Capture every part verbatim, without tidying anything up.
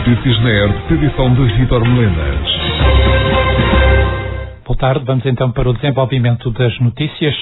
Notícias na E R T, edição de Vítor Melenas. Boa tarde, vamos então para o desenvolvimento das notícias.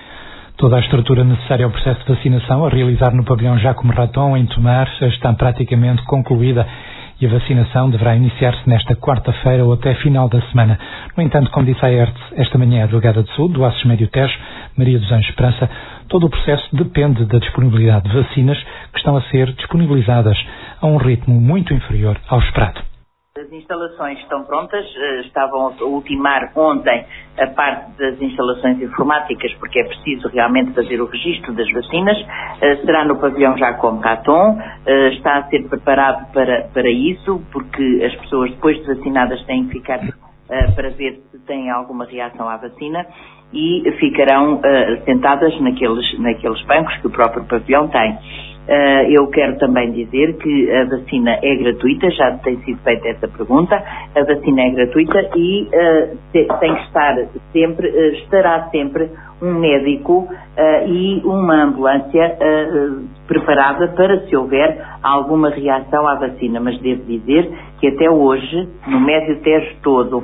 Toda a estrutura necessária ao processo de vacinação a realizar no pavilhão Jacome Raton, em Tomar, está praticamente concluída e a vacinação deverá iniciar-se nesta quarta-feira ou até final da semana. No entanto, como disse a E R T esta manhã a delegada de saúde do ACES Médio Tejo, Maria dos Anjos Esperança, todo o processo depende da disponibilidade de vacinas que estão a ser disponibilizadas a um ritmo muito inferior ao esperado. As instalações estão prontas, estavam a ultimar ontem a parte das instalações informáticas, porque é preciso realmente fazer o registro das vacinas. Será no pavilhão Jacome Raton, está a ser preparado para, para isso, porque as pessoas depois de vacinadas têm que ficar para ver se têm alguma reação à vacina e ficarão sentadas naqueles, naqueles bancos que o próprio pavilhão tem. Uh, eu quero também dizer que a vacina é gratuita, já tem sido feita essa pergunta, a vacina é gratuita e uh, te, tem que estar sempre, uh, estará sempre um médico uh, e uma ambulância uh, preparada para se houver alguma reação à vacina, mas devo dizer que até hoje, no Médio Tejo todo,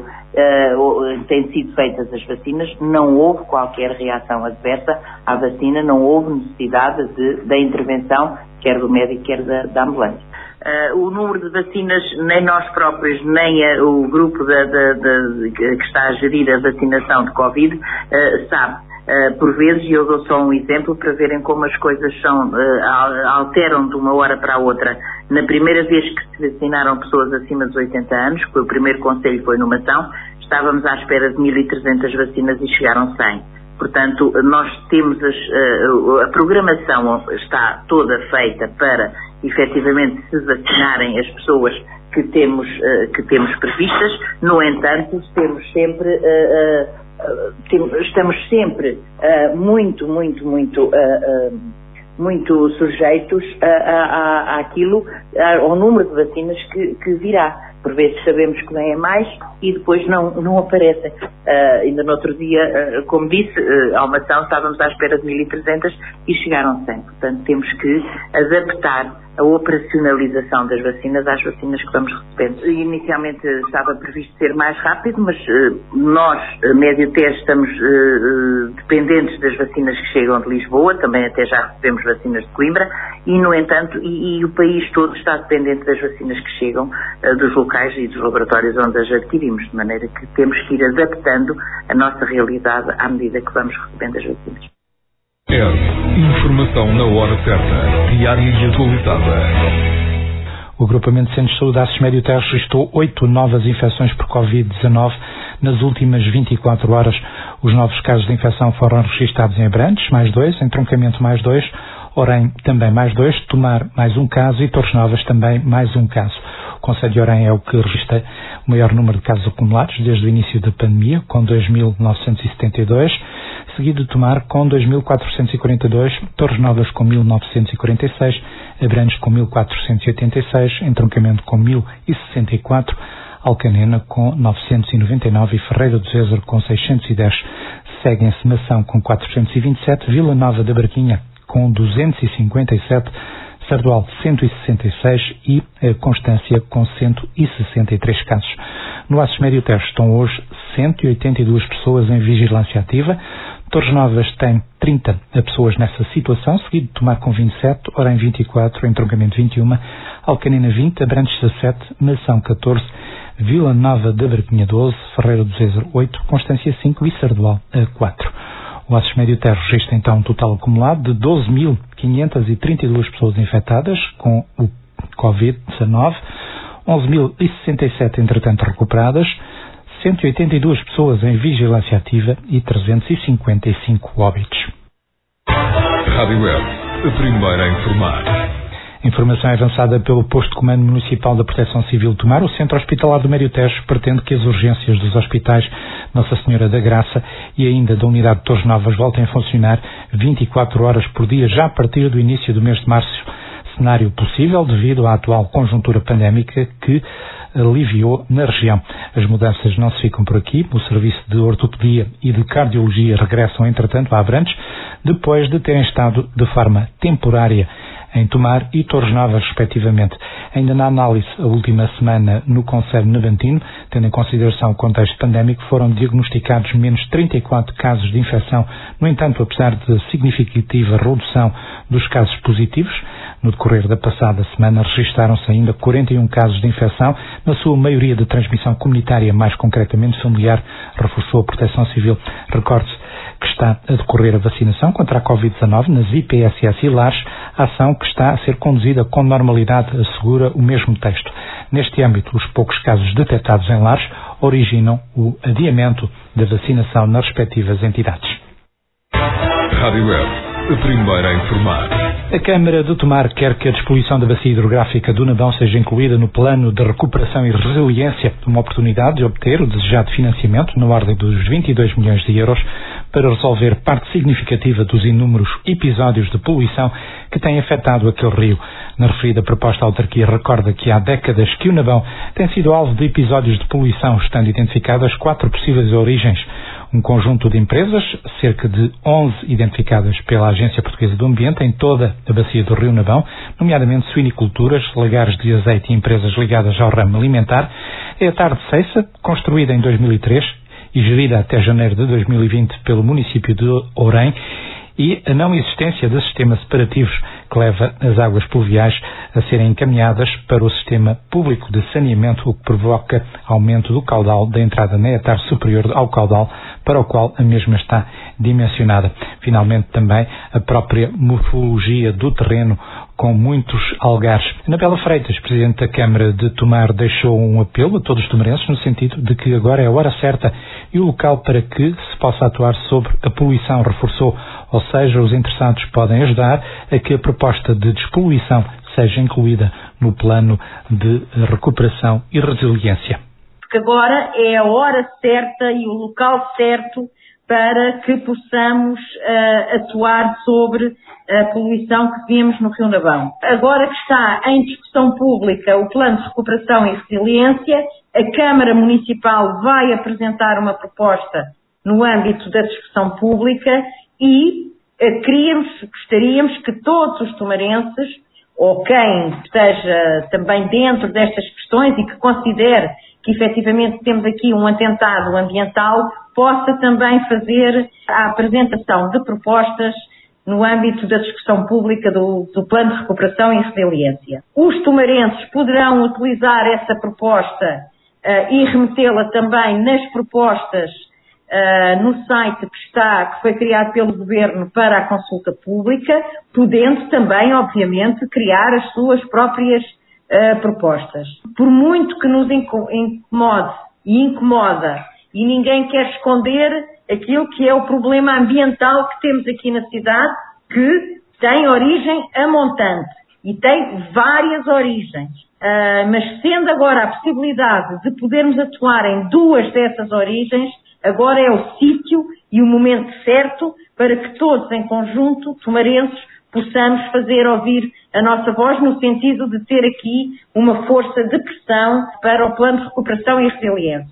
Uh, têm sido feitas as vacinas, não houve qualquer reação adversa à vacina, não houve necessidade de, da intervenção, quer do médico, quer da, da ambulância. Uh, o número de vacinas, nem nós próprios, nem a, o grupo da, da, da, que está a gerir a vacinação de Covid, uh, sabe. Uh, por vezes, e eu dou só um exemplo para verem como as coisas são, uh, alteram de uma hora para a outra. Na primeira vez que se vacinaram pessoas acima dos oitenta anos, que foi o primeiro conselho foi numa ação, estávamos à espera de mil e trezentas vacinas e chegaram cem. Portanto, nós temos as, uh, a programação está toda feita para, efetivamente, se vacinarem as pessoas que temos, uh, que temos previstas. No entanto, temos sempre... Uh, uh, Uh, estamos sempre uh, muito, muito, muito, uh, uh, muito sujeitos a, a, a, àquilo, a, ao número de vacinas que, que virá. Por vezes sabemos que vem a mais e depois não, não aparecem. Uh, ainda no outro dia, uh, como disse, uh, a uma ação estávamos à espera de mil e trezentas e chegaram cem. Portanto, temos que adaptar a operacionalização das vacinas às vacinas que vamos recebendo. Inicialmente estava previsto ser mais rápido, mas uh, nós, Médio Tejo, estamos uh, dependentes das vacinas que chegam de Lisboa, também até já recebemos vacinas de Coimbra, e no entanto, e, e o país todo está dependente das vacinas que chegam uh, dos locais e dos laboratórios onde as adquirimos, de maneira que temos que ir adaptando a nossa realidade à medida que vamos recebendo as vacinas. É informação na hora certa, diária e atualizada. O agrupamento de centros de saúde ACES Médio Tejo registrou oito novas infecções por covid dezanove nas últimas vinte e quatro horas. Os novos casos de infecção foram registrados em Abrantes, mais dois, em Troncamento, mais dois, Orém, também mais dois, Tomar, mais um caso e Torres Novas, também mais um caso. O concelho de Orém é o que registra o maior número de casos acumulados desde o início da pandemia, com dois mil novecentos e setenta e dois, seguido de Tomar com dois mil quatrocentos e quarenta e dois, Torres Novas com mil novecentos e quarenta e seis, Abrantes com mil quatrocentos e oitenta e seis, Entroncamento com mil e sessenta e quatro, Alcanena com novecentos e noventa e nove e Ferreira do Zézer com seiscentos e dez. Seguem-se Mação com quatrocentos e vinte e sete, Vila Nova da Barquinha com duzentos e cinquenta e sete, Sardual cento e sessenta e seis e eh, Constância com cento e sessenta e três casos. No ACES Médio Tejo estão hoje cento e oitenta e duas pessoas em vigilância ativa. Torres Novas tem trinta pessoas nessa situação, seguido de Tomar com vinte e sete, Orém vinte e quatro, Entroncamento vinte e um, Alcanena vinte, Abrantes dezassete, Mação catorze, Vila Nova da Barquinha doze, Ferreira do Zézer oito, Constância cinco e Sardual quatro. O ACES Médio Tejo registra então um total acumulado de doze mil quinhentas e trinta e duas pessoas infectadas com o covid dezanove, onze mil e sessenta e sete entretanto recuperadas, cento e oitenta e duas pessoas em vigilância ativa e trezentos e cinquenta e cinco óbitos. Rádio Web, a primeira a informar. Informação avançada pelo Posto de Comando Municipal da Proteção Civil de Tomar. O Centro Hospitalar do Médio Tejo pretende que as urgências dos hospitais Nossa Senhora da Graça e ainda da Unidade de Torres Novas voltem a funcionar vinte e quatro horas por dia, já a partir do início do mês de março. Cenário possível devido à atual conjuntura pandémica que aliviou na região. As mudanças não se ficam por aqui. O serviço de ortopedia e de cardiologia regressam, entretanto, a Abrantes, depois de terem estado de forma temporária em Tomar e Torres Novas, respectivamente. Ainda na análise, a última semana no concelho navantino, tendo em consideração o contexto pandémico, foram diagnosticados menos trinta e quatro casos de infecção. No entanto, apesar de significativa redução dos casos positivos, no decorrer da passada semana registaram-se ainda quarenta e um casos de infecção, na sua maioria de transmissão comunitária, mais concretamente familiar, reforçou a Proteção Civil. Recorde-se que está a decorrer a vacinação contra a covid dezanove nas I P S S e lares, ação que está a ser conduzida com normalidade, assegura o mesmo texto. Neste âmbito, os poucos casos detectados em lares originam o adiamento da vacinação nas respectivas entidades. Rádio Web, a primeira a informar. A Câmara de Tomar quer que a despoluição da bacia hidrográfica do Nabão seja incluída no plano de recuperação e resiliência, uma oportunidade de obter o desejado financiamento na ordem dos vinte e dois milhões de euros para resolver parte significativa dos inúmeros episódios de poluição que têm afetado aquele rio. Na referida proposta, a autarquia recorda que há décadas que o Nabão tem sido alvo de episódios de poluição, estando identificadas quatro possíveis origens. Um conjunto de empresas, cerca de onze identificadas pela Agência Portuguesa do Ambiente em toda a bacia do Rio Nabão, nomeadamente suiniculturas, lagares de azeite e empresas ligadas ao ramo alimentar, é a Tarde Ceiça, construída em dois mil e três e gerida até janeiro de dois mil e vinte pelo município de Ourém, e a não existência de sistemas separativos que leva as águas pluviais a serem encaminhadas para o sistema público de saneamento, o que provoca aumento do caudal da entrada na etar superior ao caudal para o qual a mesma está dimensionada. Finalmente, também a própria morfologia do terreno, com muitos algares. Anabela Freitas, Presidente da Câmara de Tomar, deixou um apelo a todos os tomarenses no sentido de que agora é a hora certa e o local para que se possa atuar sobre a poluição, reforçou. Ou seja, os interessados podem ajudar a que a proposta de despoluição seja incluída no plano de recuperação e resiliência. Porque agora é a hora certa e o local certo para que possamos uh, atuar sobre a poluição que vemos no Rio Nabão. Agora que está em discussão pública o Plano de Recuperação e Resiliência, a Câmara Municipal vai apresentar uma proposta no âmbito da discussão pública e uh, queríamos, gostaríamos que todos os tomarenses, ou quem esteja também dentro destas questões e que considere que efetivamente temos aqui um atentado ambiental, possa também fazer a apresentação de propostas no âmbito da discussão pública do, do Plano de Recuperação e Resiliência. Os tomarenses poderão utilizar essa proposta uh, e remetê-la também nas propostas uh, no site que está, que foi criado pelo Governo para a consulta pública, podendo também, obviamente, criar as suas próprias Uh, propostas. Por muito que nos incomode e incomoda, e ninguém quer esconder aquilo que é o problema ambiental que temos aqui na cidade, que tem origem a montante e tem várias origens. Uh, mas sendo agora a possibilidade de podermos atuar em duas dessas origens, agora é o sítio e o momento certo para que todos em conjunto, tomarenses, possamos fazer ouvir a nossa voz no sentido de ter aqui uma força de pressão para o Plano de Recuperação e Resiliência.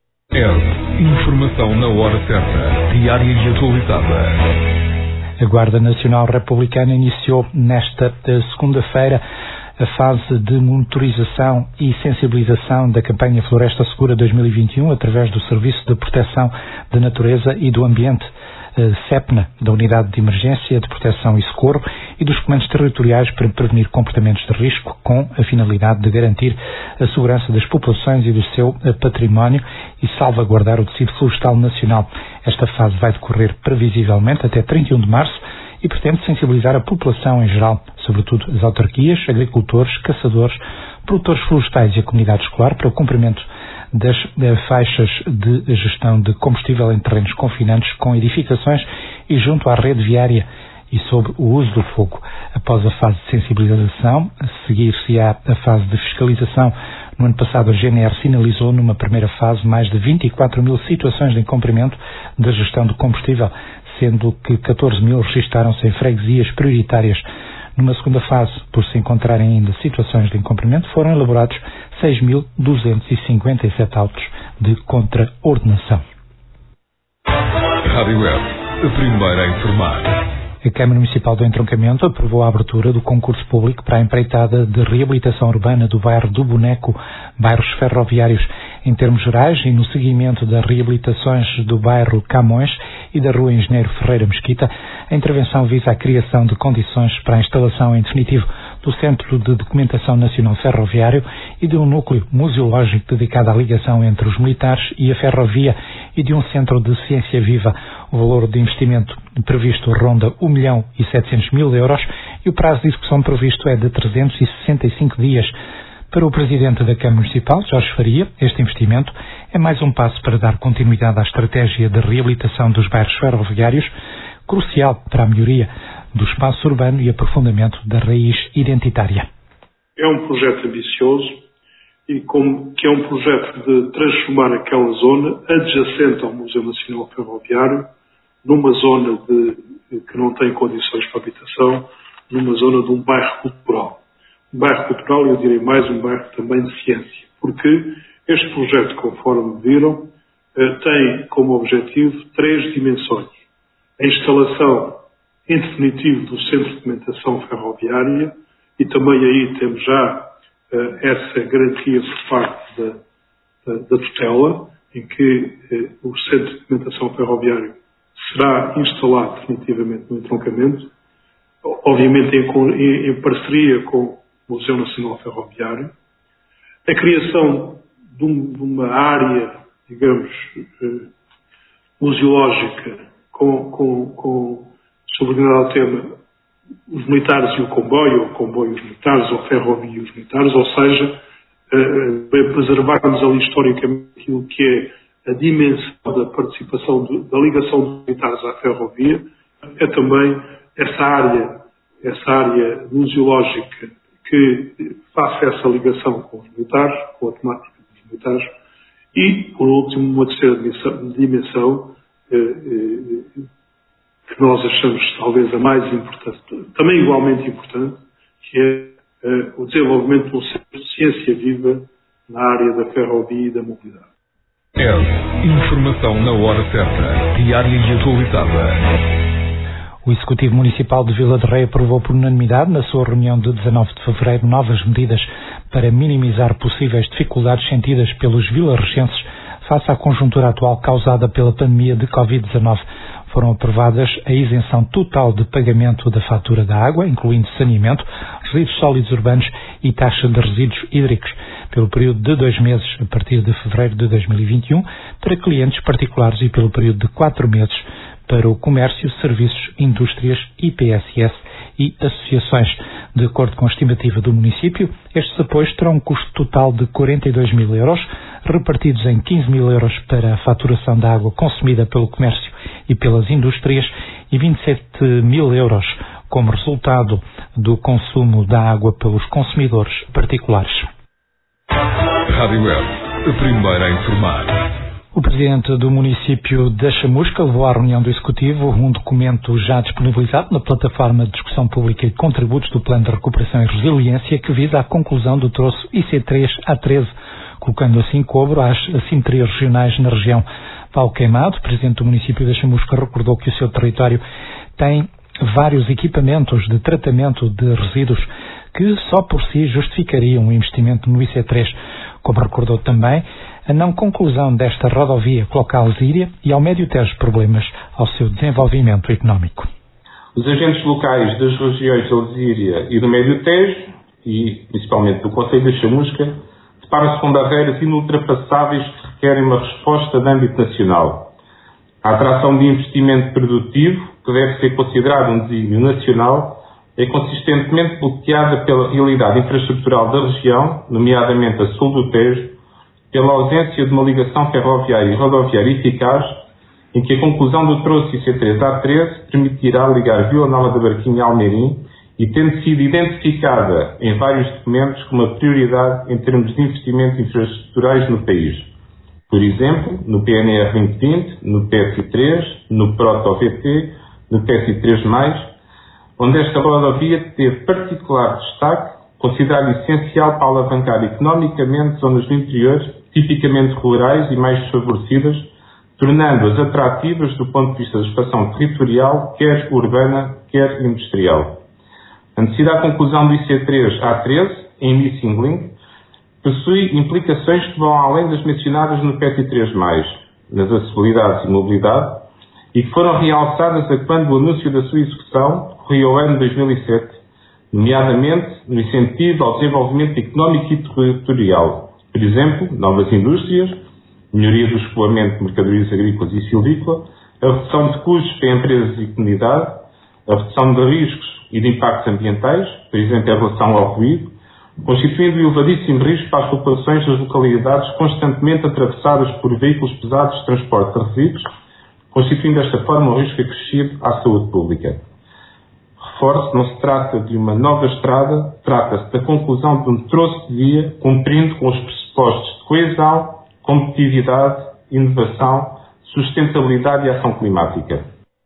É informação na hora certa, diária e atualizada. A Guarda Nacional Republicana iniciou nesta segunda-feira a fase de monitorização e sensibilização da campanha Floresta Segura dois mil e vinte e um através do Serviço de Proteção da Natureza e do Ambiente, SEPNA, da Unidade de Emergência, de Proteção e Socorro, e dos comandos territoriais para prevenir comportamentos de risco, com a finalidade de garantir a segurança das populações e do seu património e salvaguardar o tecido florestal nacional. Esta fase vai decorrer previsivelmente até trinta e um de março e pretende sensibilizar a população em geral, sobretudo as autarquias, agricultores, caçadores, produtores florestais e a comunidade escolar, para o cumprimento das faixas de gestão de combustível em terrenos confinantes com edificações e junto à rede viária e sobre o uso do fogo. Após a fase de sensibilização, seguir-se-á a fase de fiscalização. No ano passado, a G N R sinalizou numa primeira fase mais de vinte e quatro mil situações de incumprimento da gestão de combustível, sendo que catorze mil registaram-se em freguesias prioritárias. Numa segunda fase, por se encontrarem ainda situações de incumprimento, foram elaborados seis mil duzentos e cinquenta e sete autos de contraordenação. Rádio Web, a primeira a informar. A Câmara Municipal do Entroncamento aprovou a abertura do concurso público para a empreitada de reabilitação urbana do bairro do Boneco, bairros ferroviários. Em termos gerais e no seguimento das reabilitações do bairro Camões e da rua Engenheiro Ferreira Mesquita, a intervenção visa a criação de condições para a instalação em definitivo do Centro de Documentação Nacional Ferroviário e de um núcleo museológico dedicado à ligação entre os militares e a ferrovia e de um centro de ciência viva. O valor de investimento previsto ronda um milhão e setecentos mil euros e o prazo de execução previsto é de trezentos e sessenta e cinco dias. Para o Presidente da Câmara Municipal, Jorge Faria, este investimento é mais um passo para dar continuidade à estratégia de reabilitação dos bairros ferroviários, crucial para a melhoria do espaço urbano e aprofundamento da raiz identitária. É um projeto ambicioso e como, que é um projeto de transformar aquela zona adjacente ao Museu Nacional Ferroviário numa zona de, que não tem condições para habitação, numa zona de um bairro cultural. Um bairro cultural, eu direi mais, um bairro também de ciência, porque este projeto, conforme viram, tem como objetivo três dimensões. A instalação em definitivo do Centro de Documentação Ferroviária e também aí temos já uh, essa garantia por parte da, da, da tutela, em que uh, o Centro de Documentação Ferroviário será instalado definitivamente no entroncamento, obviamente em, em, em parceria com o Museu Nacional Ferroviário. A criação de, um, de uma área, digamos, uh, museológica com, com, com subordinado ao tema os militares e o comboio, ou o comboio e os militares, ou a ferrovia e os militares, ou seja, uh, preservarmos ali historicamente aquilo que é a dimensão da participação, de, da ligação dos militares à ferrovia, é também essa área, essa área museológica que faça essa ligação com os militares, com a temática dos militares, e, por último, uma terceira dimensão, dimensão uh, uh, que nós achamos talvez a mais importante, também igualmente importante, que é uh, o desenvolvimento de um centro de ciência viva na área da ferrovia e da mobilidade. É informação na hora certa, diária e atualizada. O Executivo Municipal de Vila de Rei aprovou por unanimidade, na sua reunião de dezanove de fevereiro, novas medidas para minimizar possíveis dificuldades sentidas pelos vilarregenses face à conjuntura atual causada pela pandemia de covid dezanove. Foram aprovadas a isenção total de pagamento da fatura da água, incluindo saneamento, resíduos sólidos urbanos e taxa de resíduos hídricos, pelo período de dois meses, a partir de fevereiro de dois mil e vinte e um, para clientes particulares e pelo período de quatro meses para o comércio, serviços, indústrias, I P S S e associações. De acordo com a estimativa do município, estes apoios terão um custo total de quarenta e dois mil euros, repartidos em quinze mil euros para a faturação da água consumida pelo comércio e pelas indústrias e vinte e sete mil euros como resultado do consumo da água pelos consumidores particulares. Rádio Web, a primeira a informar. O Presidente do município da Chamusca levou à reunião do Executivo um documento já disponibilizado na plataforma de discussão pública e contributos do Plano de Recuperação e Resiliência, que visa a conclusão do troço I C três A treze, colocando assim cobro às assimetrias regionais na região. Paulo Queimado, Presidente do município da Chamusca, recordou que o seu território tem vários equipamentos de tratamento de resíduos que só por si justificariam um investimento no I C três, como recordou também a não conclusão desta rodovia coloca a Alzíria e ao Médio Tejo problemas ao seu desenvolvimento económico. Os agentes locais das regiões de Alzíria e do Médio Tejo, e principalmente do Concelho da Chamusca, deparam-se com barreiras inultrapassáveis que requerem uma resposta de âmbito nacional. A atração de investimento produtivo, que deve ser considerado um desígnio nacional, é consistentemente bloqueada pela realidade infraestrutural da região, nomeadamente a sul do Tejo, pela ausência de uma ligação ferroviária e rodoviária eficaz, em que a conclusão do troço I C três A treze permitirá ligar Vila Nova da Barquinha a Almeirim e tendo sido identificada em vários documentos como uma prioridade em termos de investimentos infraestruturais no país. Por exemplo, no P N R vinte vinte, no P S I três, no Proto-V T, no P S I três mais, onde esta rodovia teve particular destaque, considerado essencial para alavancar economicamente zonas do interior, tipicamente rurais e mais desfavorecidas, tornando-as atrativas do ponto de vista da expansão territorial, quer urbana, quer industrial. A necessidade de conclusão do I C três A treze, em Missing Link, possui implicações que vão além das mencionadas no P E T I três mais, nas acessibilidades e mobilidade, e que foram realçadas a quando o anúncio da sua execução decorria o ano dois mil e sete, nomeadamente no incentivo ao desenvolvimento económico e territorial. Por exemplo, novas indústrias, melhoria do escoamento de mercadorias agrícolas e silvícola, a redução de custos para empresas e comunidade, a redução de riscos e de impactos ambientais, por exemplo, em relação ao ruído, constituindo um elevadíssimo risco para as populações das localidades constantemente atravessadas por veículos pesados de transporte de resíduos, constituindo desta forma um risco acrescido à saúde pública. Reforço, não se trata de uma nova estrada, trata-se da conclusão de um troço de via cumprindo com os pressupostos de coesão, competitividade, inovação, sustentabilidade e ação climática.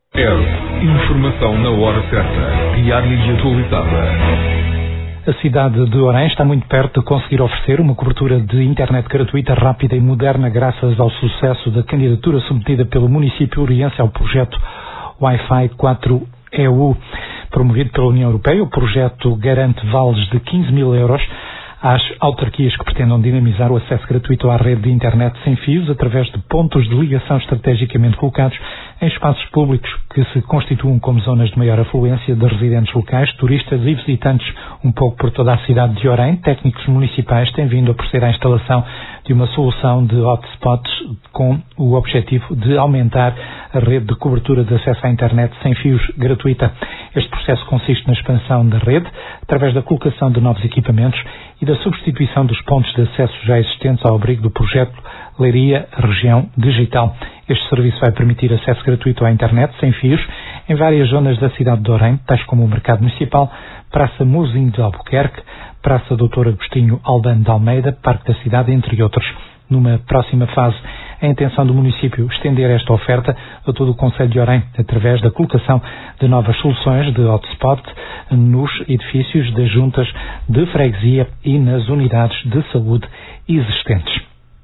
R. Informação na hora certa, diária e atualizada. A cidade de Orem está muito perto de conseguir oferecer uma cobertura de internet gratuita, rápida e moderna graças ao sucesso da candidatura submetida pelo município oriense ao projeto Wi-Fi quatro E U. Promovido pela União Europeia, o projeto garante vales de quinze mil euros às autarquias que pretendam dinamizar o acesso gratuito à rede de internet sem fios através de pontos de ligação estrategicamente colocados em espaços públicos que se constituam como zonas de maior afluência de residentes locais, turistas e visitantes um pouco por toda a cidade de Orem. Técnicos municipais têm vindo a proceder à instalação de uma solução de hotspots com o objetivo de aumentar a rede de cobertura de acesso à internet sem fios gratuita. Este processo consiste na expansão da rede através da colocação de novos equipamentos e da substituição dos pontos de acesso já existentes ao abrigo do projeto Leiria Região Digital. Este serviço vai permitir acesso gratuito à internet sem fios em várias zonas da cidade de Orem, tais como o Mercado Municipal, Praça Mozinho de Albuquerque, Praça doutor Agostinho Albano de Almeida, Parque da Cidade, entre outros. Numa próxima fase, a intenção do município estender esta oferta a todo o concelho de Orem, através da colocação de novas soluções de hotspot nos edifícios das juntas de freguesia e nas unidades de saúde existentes.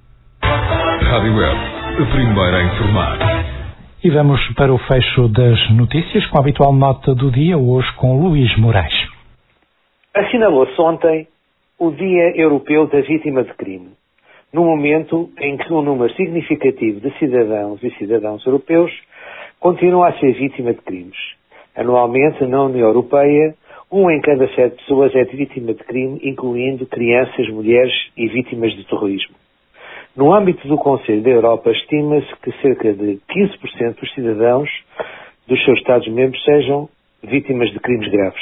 Rádio Web, a primeira a informar. E vamos para o fecho das notícias com a habitual nota do dia, hoje com Luís Moraes. Assinalou-se ontem o Dia Europeu da Vítima de Crime, no momento em que um número significativo de cidadãos e cidadãos europeus continua a ser vítima de crimes. Anualmente, na União Europeia, um em cada sete pessoas é vítima de crime, incluindo crianças, mulheres e vítimas de terrorismo. No âmbito do Conselho da Europa, estima-se que cerca de quinze por cento dos cidadãos dos seus Estados-membros sejam vítimas de crimes graves.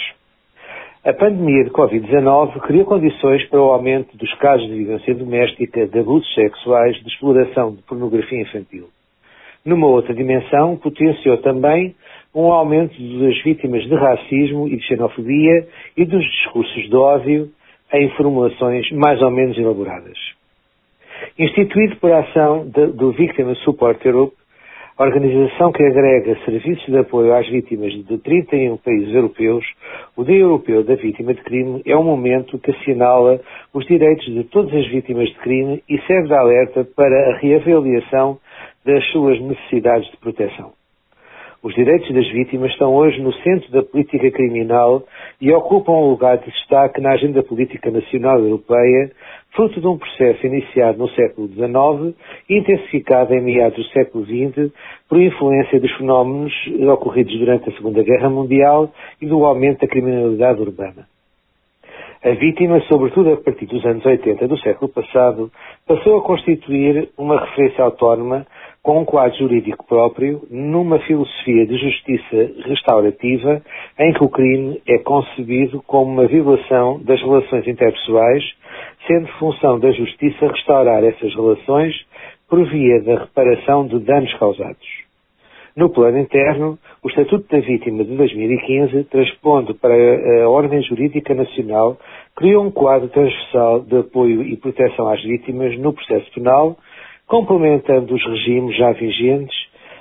A pandemia de covid dezanove criou condições para o aumento dos casos de violência doméstica, de abusos sexuais, de exploração de pornografia infantil. Numa outra dimensão, potenciou também um aumento das vítimas de racismo e de xenofobia e dos discursos de ódio em formulações mais ou menos elaboradas. Instituído por a ação de, do Victim Support Europe, a organização que agrega serviços de apoio às vítimas de trinta e um países europeus, o Dia Europeu da Vítima de Crime é um momento que assinala os direitos de todas as vítimas de crime e serve de alerta para a reavaliação das suas necessidades de proteção. Os direitos das vítimas estão hoje no centro da política criminal e ocupam um lugar de destaque na agenda política nacional europeia, fruto de um processo iniciado no século dezenove e intensificado em meados do século vinte por influência dos fenómenos ocorridos durante a Segunda Guerra Mundial e do aumento da criminalidade urbana. A vítima, sobretudo a partir dos anos oitenta do século passado, passou a constituir uma referência autónoma com um quadro jurídico próprio, numa filosofia de justiça restaurativa, em que o crime é concebido como uma violação das relações interpessoais, sendo função da justiça restaurar essas relações por via da reparação de danos causados. No plano interno, o Estatuto da Vítima de dois mil e quinze, transpondo para a Ordem Jurídica Nacional, criou um quadro transversal de apoio e proteção às vítimas no processo penal, complementando os regimes já vigentes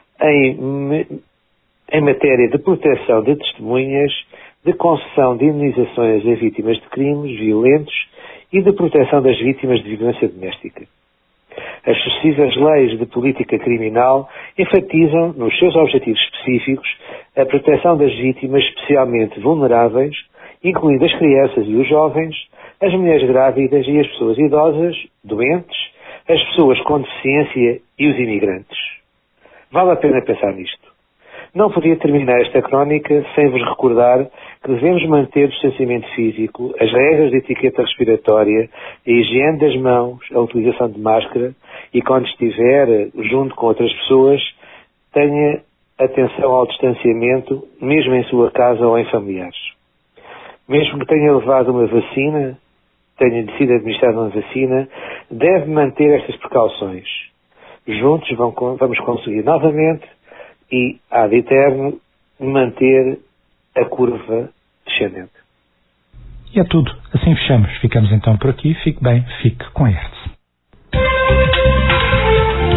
em, em matéria de proteção de testemunhas, de concessão de indenizações a vítimas de crimes violentos e de proteção das vítimas de violência doméstica. As sucessivas leis de política criminal enfatizam, nos seus objetivos específicos, a proteção das vítimas especialmente vulneráveis, incluindo as crianças e os jovens, as mulheres grávidas e as pessoas idosas, doentes, as pessoas com deficiência e os imigrantes. Vale a pena pensar nisto. Não podia terminar esta crónica sem vos recordar que devemos manter o distanciamento físico, as regras de etiqueta respiratória, a higiene das mãos, a utilização de máscara e, quando estiver junto com outras pessoas, tenha atenção ao distanciamento, mesmo em sua casa ou em familiares. Mesmo que tenha levado uma vacina, tenha sido administrada uma vacina, deve manter estas precauções. Juntos vamos conseguir novamente e, ad eterno, manter a curva descendente. E é tudo. Assim fechamos. Ficamos então por aqui. Fique bem, fique com a Hertz.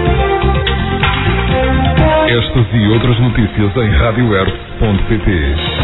Estas e outras notícias em rádio hertz ponto pt.